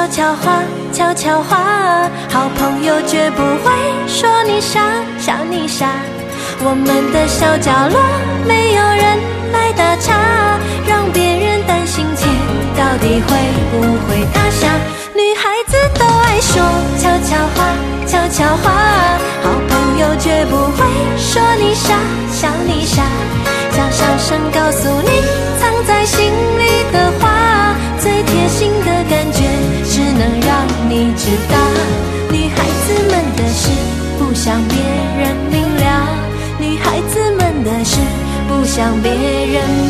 悄悄话，悄悄话，好朋友绝不会说你傻，笑你傻。我们的小角落没有人来打岔，让别人担心前到底会不会塌下。女孩子都爱说悄悄话，悄悄话，好朋友绝不会说你傻，笑你傻。想小声告诉你藏在心里的话，最贴心的感觉只能让你知道。女孩子们的事不想别人明了，女孩子们的事不想别人明了。